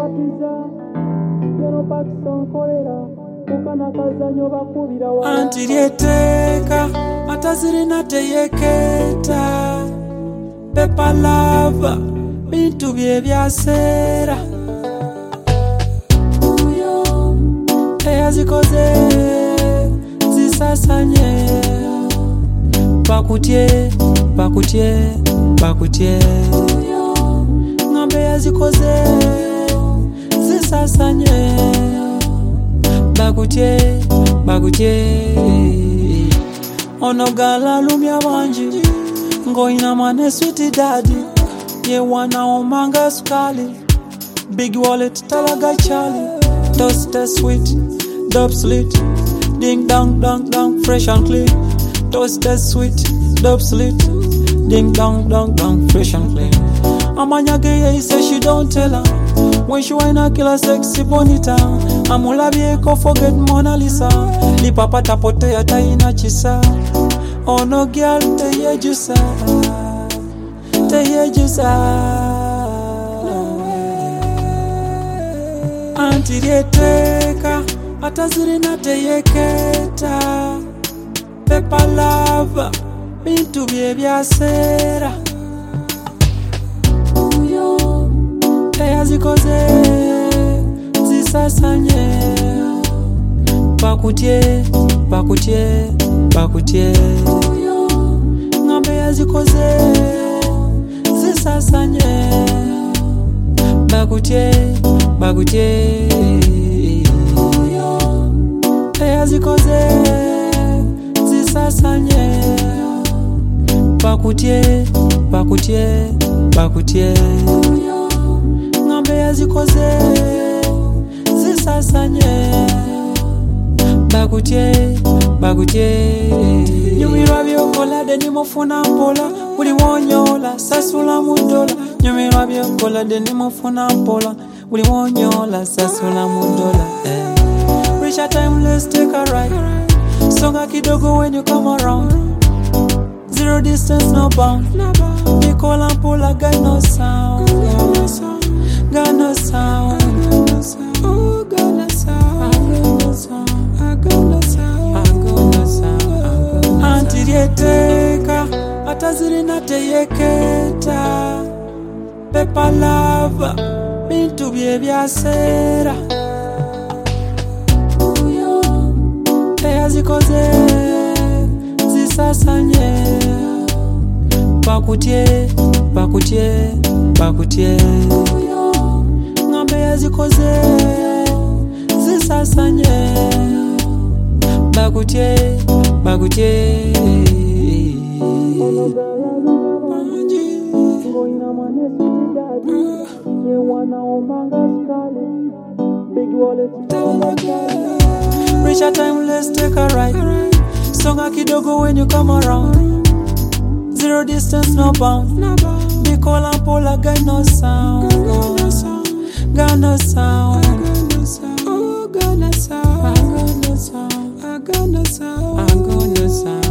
Antirieteka atazirina teyeketa Pepa lava bintu bye byasera eyazikoze zisasanye bakutye ngambe yazikoze zisasanye bakutye onogala lumya banji ngoina mane sweet daddy ye wana omanga skali big wallet talaga chali toast sweet dub slit ding dong dong dong fresh and clean toast sweet dub slit ding dong dong dong fresh and clean amanyage ye say she don't tell her when she wanna kill a sexy bonita amulabye ko forget Mona Lisa li papa tapote ya taina chisa oh no girl teyejusa antirieteka atazirina teyeketa Pepa lava bintu bye byasera eyazikoze zisasanye bakutye ngambe yazikoze zisasanye bakutye eyazikoze zisasanye bakutye ngambe yazikoze zisasanye bakutye nyumirwa byokola deni mufuna mpola buli wonyola sasula mudola nyumirwa byokola deni mufuna mpola buli wonyola sasula mudola Reach a time, let's take a ride songa kidogo when you come around zero distance no bound Nicole and Paula got no sound Antirieteka atazirina teyeketa Pepa lava bintu bye byasera eyazikoze zisasanye bakutye ngambe yazikoze zisasanye bakutye Reach a time, let's take a ride songa kidogo when you come around zero distance no bound Nicole and Paula got no sound I got no sound